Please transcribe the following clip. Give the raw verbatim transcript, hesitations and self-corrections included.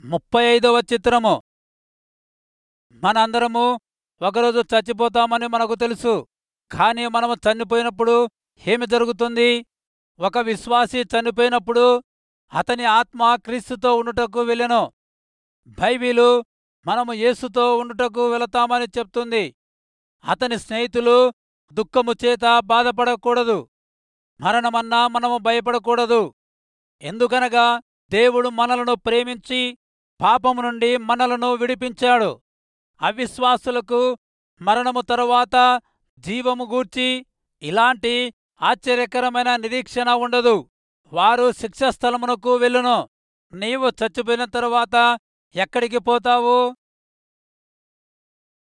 ముప్పై ఐదవ చిత్రము. మనందరము ఒకరోజు చచ్చిపోతామని మనకు తెలుసు. కానీ మనము చనిపోయినప్పుడు ఏమి జరుగుతుంది? ఒక విశ్వాసి చనిపోయినప్పుడు అతని ఆత్మ క్రీస్తుతో ఉండుటకు వెళ్ళెను. బైబిలు మనము యేసుతో ఉండుటకు వెళతామని చెప్తుంది. అతని స్నేహితులు దుఃఖము చేత బాధపడకూడదు. మరణమన్నా మనము భయపడకూడదు. ఎందుకనగా దేవుడు మనలను ప్రేమించి పాపము నుండి మనలను విడిపించాడు. అవిశ్వాసులకు మరణము తరువాత జీవము గూర్చి ఇలాంటి ఆశ్చర్యకరమైన నిరీక్షణ ఉండదు. వారు శిక్షాస్థలమునకు వెళ్ళును. నీవు చచ్చిపోయిన తరువాత ఎక్కడికి పోతావు?